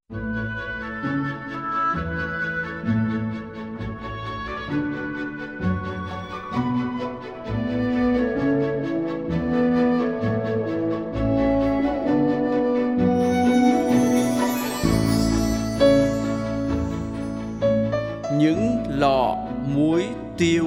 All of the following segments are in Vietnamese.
Những lọ muối tiêu.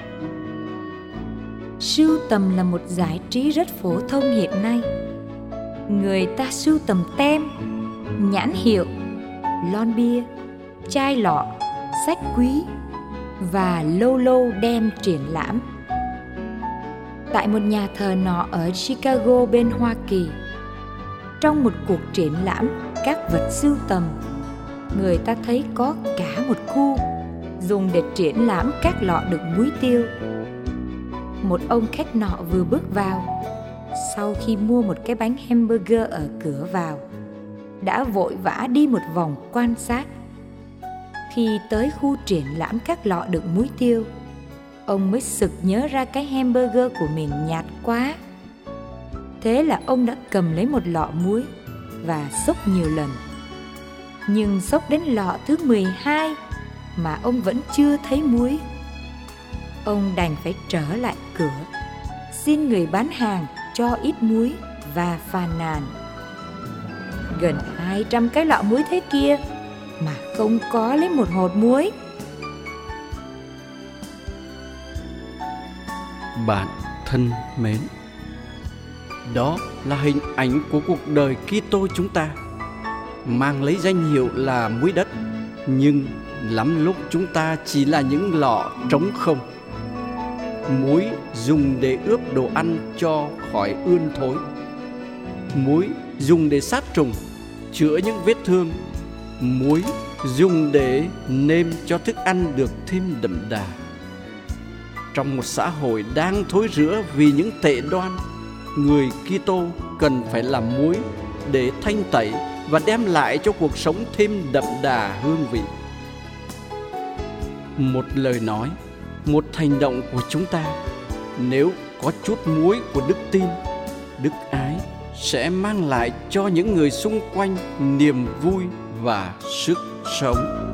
Sưu tầm là một giải trí rất phổ thông hiện nay. Người ta sưu tầm tem, nhãn hiệu, lon bia, chai lọ, sách quý và lâu lâu đem triển lãm. Tại một nhà thờ nọ ở Chicago bên Hoa Kỳ, trong một cuộc triển lãm các vật sưu tầm, người ta thấy có cả một khu dùng để triển lãm các lọ đựng muối tiêu. Một ông khách nọ vừa bước vào, sau khi mua một cái bánh hamburger ở cửa vào, đã vội vã đi một vòng quan sát. Khi tới khu triển lãm các lọ đựng muối tiêu, ông mới sực nhớ ra cái hamburger của mình nhạt quá. Thế là ông đã cầm lấy một lọ muối và xúc nhiều lần. Nhưng xúc đến lọ thứ 12 mà ông vẫn chưa thấy muối. Ông đành phải trở lại cửa, xin người bán hàng cho ít muối và phàn nàn: gần 200 cái lọ muối thế kia mà không có lấy một hột muối. Bạn thân mến, đó là hình ảnh của cuộc đời Kitô chúng ta, mang lấy danh hiệu là muối đất, nhưng lắm lúc chúng ta chỉ là những lọ trống không. Muối dùng để ướp đồ ăn cho khỏi ươn thối, muối dùng để sát trùng, chữa những vết thương, muối dùng để nêm cho thức ăn được thêm đậm đà. Trong một xã hội đang thối rữa vì những tệ đoan, người Kitô cần phải làm muối để thanh tẩy và đem lại cho cuộc sống thêm đậm đà hương vị. Một lời nói, một hành động của chúng ta, nếu có chút muối của đức tin, đức ái, sẽ mang lại cho những người xung quanh niềm vui và sức sống.